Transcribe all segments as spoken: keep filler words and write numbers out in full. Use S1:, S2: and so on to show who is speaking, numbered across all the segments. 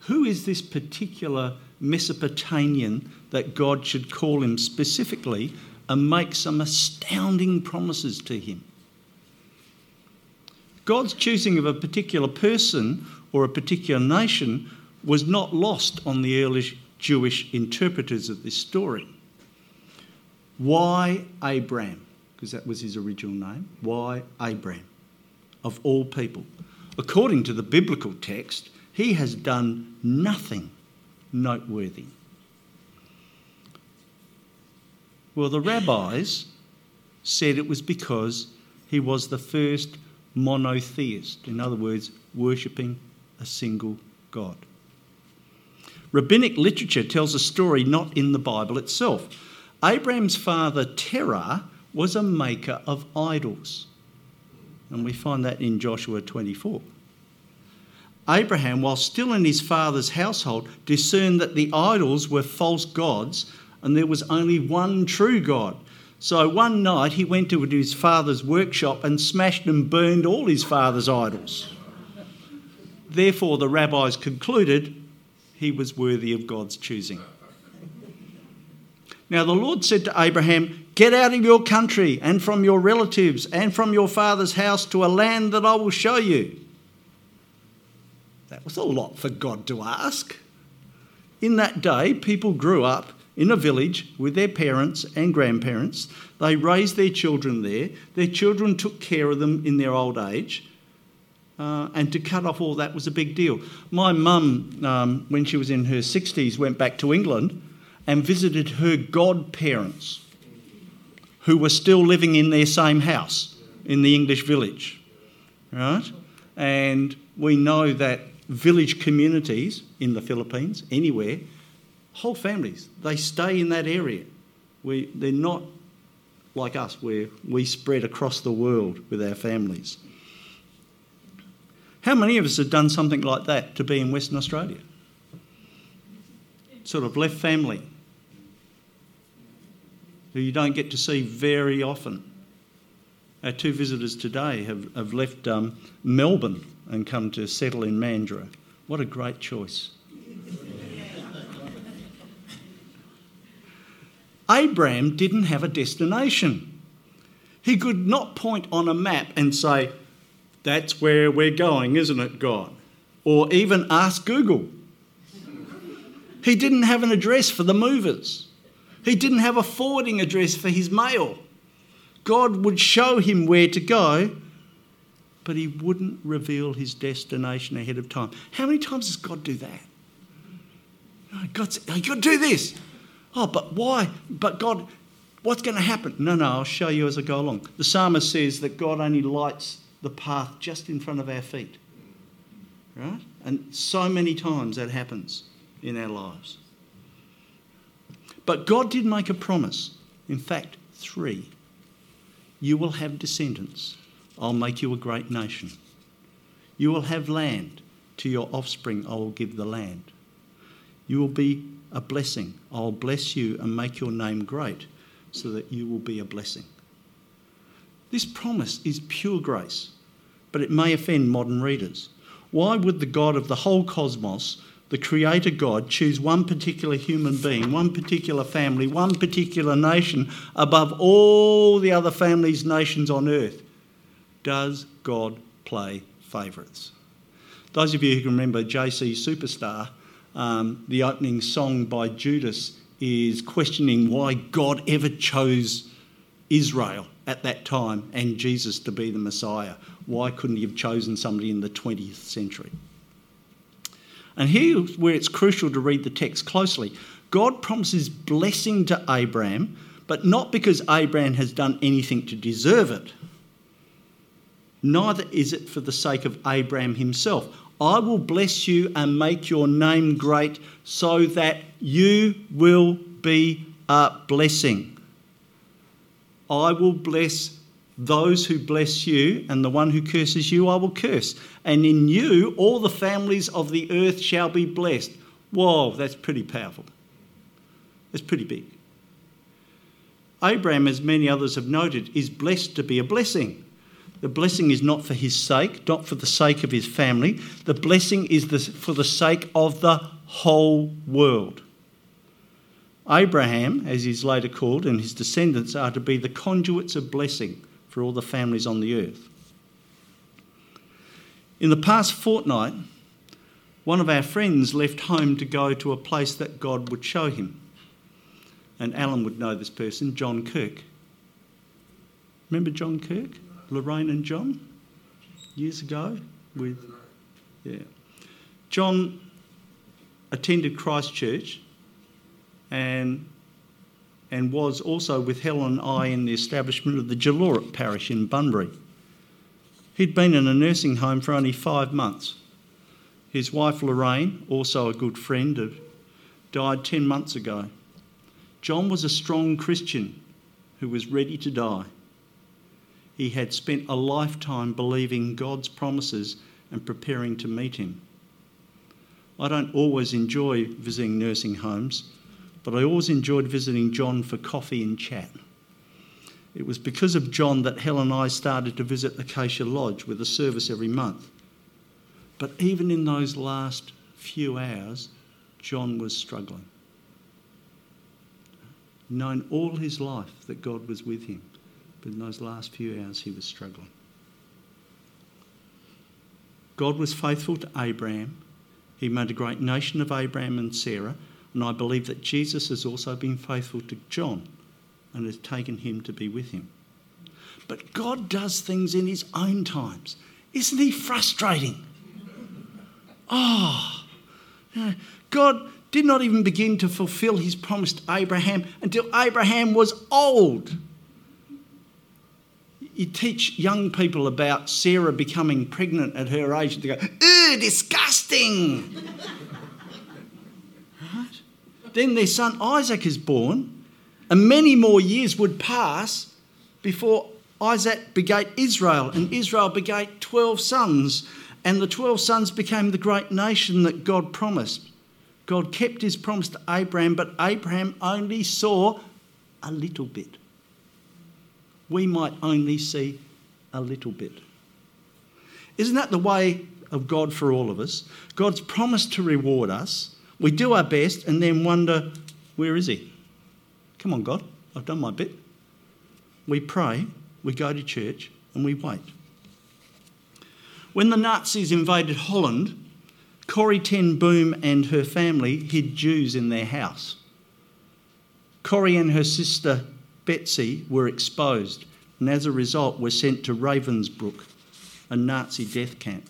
S1: who is this particular Mesopotamian that God should call him specifically and make some astounding promises to him? God's choosing of a particular person or a particular nation was not lost on the early Jewish interpreters of this story. Why Abraham? Because that was his original name. Why Abraham? Of all people. According to the biblical text, he has done nothing noteworthy. Well, the rabbis said it was because he was the first monotheist. In other words, worshipping a single God. Rabbinic literature tells a story not in the Bible itself. Abraham's father, Terah, was a maker of idols. And we find that in Joshua twenty-four. Abraham, while still in his father's household, discerned that the idols were false gods and there was only one true God. So one night he went to his father's workshop and smashed and burned all his father's idols. Therefore, the rabbis concluded he was worthy of God's choosing. Now the Lord said to Abraham, "Get out of your country and from your relatives and from your father's house to a land that I will show you." That was a lot for God to ask. In that day, people grew up in a village with their parents and grandparents. They raised their children there. Their children took care of them in their old age. Uh, and to cut off all that was a big deal. My mum, um, when she was in her sixties, went back to England and visited her godparents who were still living in their same house in the English village, right? And we know that village communities in the Philippines, anywhere, whole families, they stay in that area. We, they're not like us where we spread across the world with our families. How many of us have done something like that to be in Western Australia? Sort of left family who you don't get to see very often. Our two visitors today have, have left um, Melbourne and come to settle in Mandurah. What a great choice. Abraham didn't have a destination. He could not point on a map and say, "That's where we're going, isn't it, God?" Or even ask Google. He didn't have an address for the movers. He didn't have a forwarding address for his mail. God would show him where to go, but he wouldn't reveal his destination ahead of time. How many times does God do that? Oh, God's, oh, you've got to do this. Oh, but why? But God, what's going to happen? No, no, I'll show you as I go along. The psalmist says that God only lights the path just in front of our feet. Right? And so many times that happens in our lives. But God did make a promise. In fact, three. You will have descendants. I'll make you a great nation. You will have land. To your offspring I will give the land. You will be a blessing. I'll bless you and make your name great so that you will be a blessing. This promise is pure grace, but it may offend modern readers. Why would the God of the whole cosmos, the Creator God, choose one particular human being, one particular family, one particular nation above all the other families, nations on earth? Does God play favourites? Those of you who can remember J C Superstar, um, the opening song by Judas is questioning why God ever chose Israel at that time and Jesus to be the Messiah. Why couldn't he have chosen somebody in the twentieth century? And here's where it's crucial to read the text closely. God promises blessing to Abraham, but not because Abraham has done anything to deserve it. Neither is it for the sake of Abraham himself. I will bless you and make your name great so that you will be a blessing. I will bless those who bless you, and the one who curses you I will curse. And in you all the families of the earth shall be blessed. Whoa, that's pretty powerful. That's pretty big. Abraham, as many others have noted, is blessed to be a blessing. The blessing is not for his sake, not for the sake of his family. The blessing is the, for the sake of the whole world. Abraham, as he's later called, and his descendants are to be the conduits of blessing for all the families on the earth. In the past fortnight, one of our friends left home to go to a place that God would show him. And Alan would know this person, John Kirk. Remember John Kirk? Lorraine and John? Years ago? With, yeah. John attended Christchurch and, and was also with Helen and I in the establishment of the Jaloruk parish in Bunbury. He'd been in a nursing home for only five months. His wife Lorraine, also a good friend, died ten months ago. John was a strong Christian who was ready to die. He had spent a lifetime believing God's promises and preparing to meet him. I don't always enjoy visiting nursing homes, but I always enjoyed visiting John for coffee and chat. It was because of John that Helen and I started to visit Acacia Lodge with a service every month. But even in those last few hours, John was struggling. Known all his life that God was with him, but in those last few hours he was struggling. God was faithful to Abraham. He made a great nation of Abraham and Sarah, and I believe that Jesus has also been faithful to John and has taken him to be with him. But God does things in his own times. Isn't he frustrating? Oh, God did not even begin to fulfill his promise to Abraham until Abraham was old. You teach young people about Sarah becoming pregnant at her age and they go, "Ew, disgusting!" Right? Then their son Isaac is born, and many more years would pass before Isaac begat Israel, and Israel begat twelve sons, and the twelve sons became the great nation that God promised. God kept his promise to Abraham, but Abraham only saw a little bit. We might only see a little bit. Isn't that the way of God for all of us? God's promised to reward us. We do our best and then wonder, where is he? Come on, God, I've done my bit. We pray, we go to church, and we wait. When the Nazis invaded Holland, Corrie ten Boom and her family hid Jews in their house. Corrie and her sister Betsy were exposed and as a result were sent to Ravensbrück, a Nazi death camp.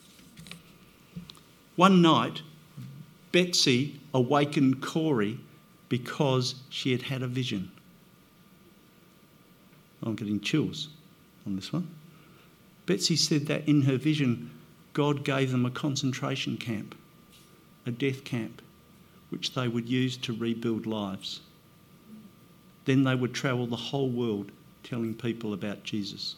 S1: One night, Betsy awakened Corrie because she had had a vision. I'm getting chills on this one. Betsy said that in her vision, God gave them a concentration camp, a death camp, which they would use to rebuild lives. Then they would travel the whole world telling people about Jesus.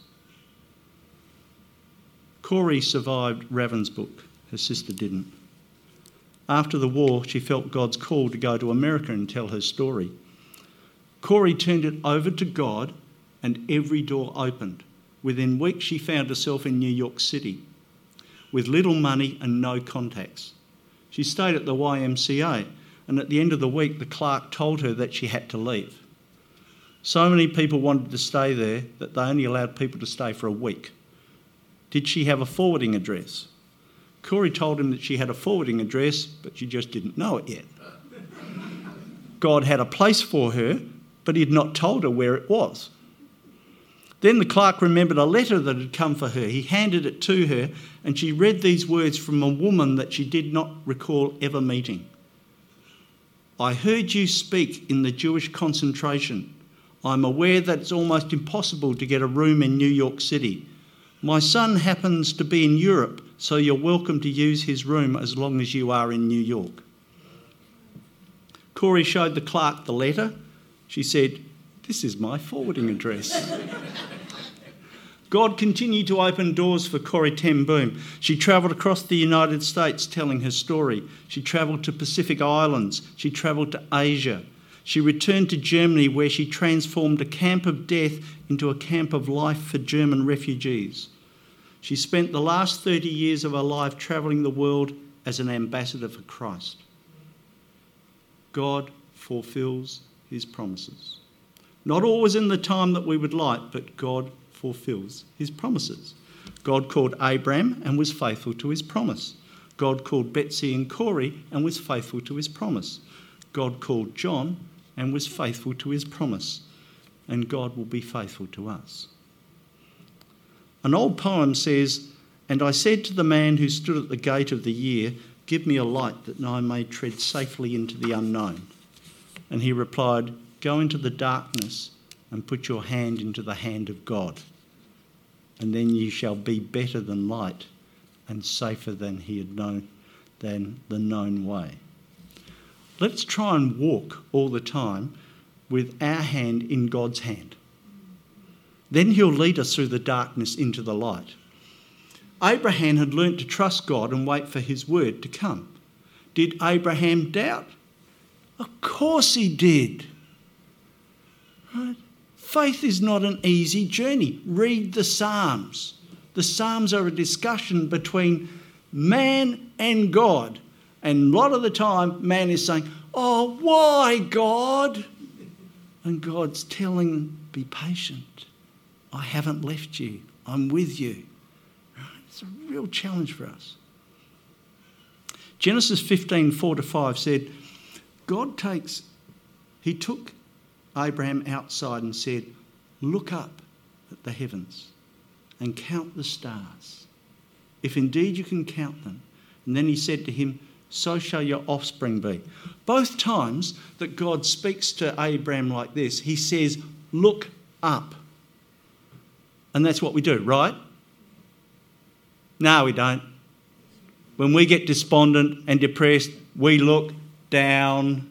S1: Corrie survived Ravensbrück. Her sister didn't. After the war, she felt God's call to go to America and tell her story. Corrie turned it over to God and every door opened. Within weeks, she found herself in New York City with little money and no contacts. She stayed at the Y M C A, and at the end of the week, the clerk told her that she had to leave. So many people wanted to stay there that they only allowed people to stay for a week. Did she have a forwarding address? Corrie told him that she had a forwarding address, but she just didn't know it yet. God had a place for her, but he had not told her where it was. Then the clerk remembered a letter that had come for her. He handed it to her, and she read these words from a woman that she did not recall ever meeting. I heard you speak in the Jewish concentration. I'm aware that it's almost impossible to get a room in New York City. My son happens to be in Europe, so you're welcome to use his room as long as you are in New York. Corrie showed the clerk the letter. She said, "This is my forwarding address." God continued to open doors for Corrie ten Boom. She travelled across the United States telling her story. She travelled to Pacific Islands. She travelled to Asia. She returned to Germany, where she transformed a camp of death into a camp of life for German refugees. She spent the last thirty years of her life travelling the world as an ambassador for Christ. God fulfills his promises. Not always in the time that we would like, but God fulfills his promises. God called Abraham and was faithful to his promise. God called Betsy and Corey and was faithful to his promise. God called John and was faithful to his promise. And God will be faithful to us. An old poem says, "And I said to the man who stood at the gate of the year, 'Give me a light that I may tread safely into the unknown.' And he replied, 'Go into the darkness and put your hand into the hand of God. And then you shall be better than light and safer than he had known, than the known way.'" Let's try and walk all the time with our hand in God's hand. Then he'll lead us through the darkness into the light. Abraham had learnt to trust God and wait for his word to come. Did Abraham doubt? Of course he did. Right? Faith is not an easy journey. Read the Psalms. The Psalms are a discussion between man and God. And a lot of the time, man is saying, "Oh, why, God?" And God's telling them, "Be patient. I haven't left you. I'm with you." Right? It's a real challenge for us. Genesis fifteen, four to five said, God takes, he took Abraham outside and said, "Look up at the heavens and count the stars, if indeed you can count them." And then he said to him, "So shall your offspring be." Both times that God speaks to Abraham like this, he says, "Look up." And that's what we do, right? No, we don't. When we get despondent and depressed, we look down.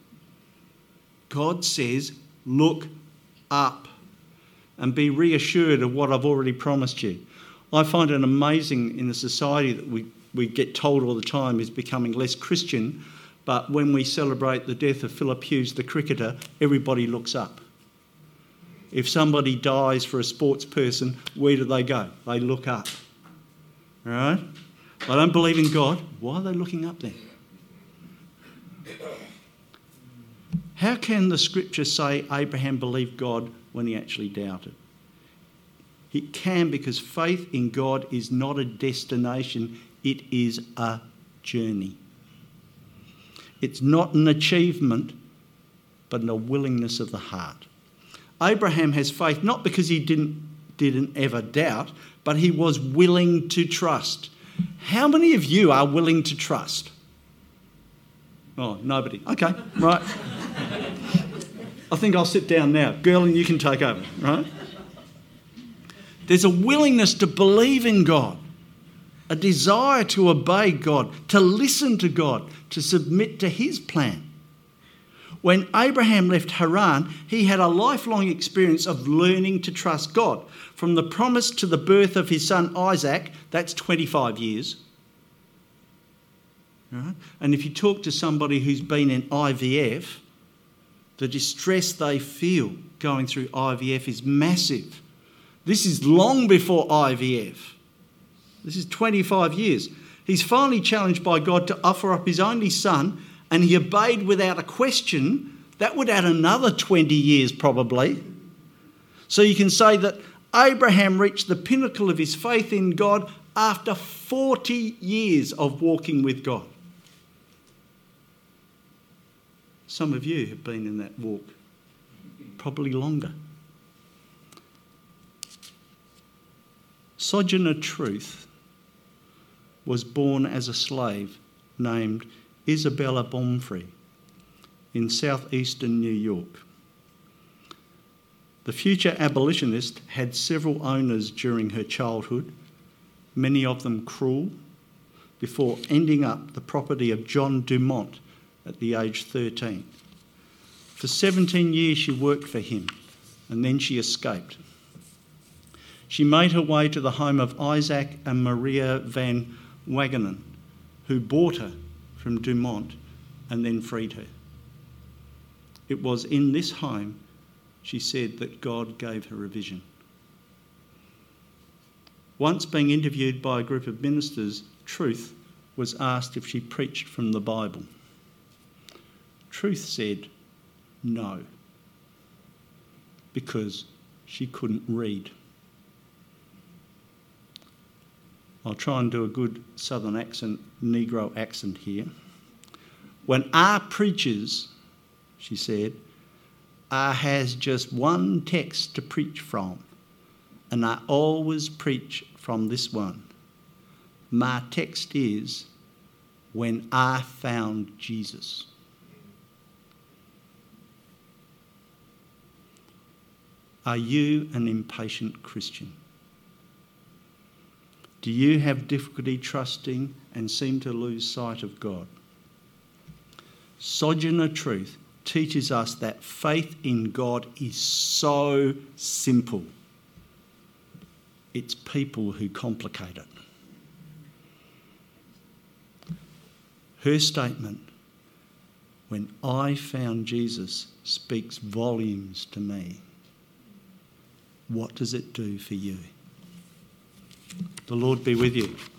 S1: God says, "Look up and be reassured of what I've already promised you." I find it amazing in the society that we, we get told all the time is becoming less Christian, but when we celebrate the death of Philip Hughes, the cricketer, everybody looks up. If somebody dies for a sports person, where do they go? They look up. All right? They don't believe in God. Why are they looking up then? How can the scripture say Abraham believed God when he actually doubted? It can, because faith in God is not a destination, it is a journey. It's not an achievement, but a willingness of the heart. Abraham has faith not because he didn't, didn't ever doubt, but he was willing to trust. How many of you are willing to trust? Oh, nobody. Okay, right. I think I'll sit down now. Girl, and you can take over, right? There's a willingness to believe in God, a desire to obey God, to listen to God, to submit to his plan. When Abraham left Haran, he had a lifelong experience of learning to trust God. From the promise to the birth of his son Isaac, that's twenty-five years. Right? And if you talk to somebody who's been in I V F, the distress they feel going through I V F is massive. This is long before I V F. This is twenty-five years. He's finally challenged by God to offer up his only son, and he obeyed without a question. That would add another twenty years probably. So you can say that Abraham reached the pinnacle of his faith in God after forty years of walking with God. Some of you have been in that walk, probably longer. Sojourner Truth was born as a slave named Isabella Baumfree in southeastern New York. The future abolitionist had several owners during her childhood, many of them cruel, before ending up the property of John Dumont at the age thirteen. For seventeen years she worked for him, and then she escaped. She made her way to the home of Isaac and Maria van Wagenen, who bought her from Dumont and then freed her. It was in this home, she said, that God gave her a vision. Once being interviewed by a group of ministers, Truth was asked if she preached from the Bible. Truth said no, because she couldn't read. I'll try and do a good southern accent, Negro accent here. When I preaches, she said, I has just one text to preach from, and I always preach from this one. My text is, when I found Jesus. Are you an impatient Christian? Do you have difficulty trusting and seem to lose sight of God? Sojourner Truth teaches us that faith in God is so simple. It's people who complicate it. Her statement, when I found Jesus, speaks volumes to me. What does it do for you? The Lord be with you.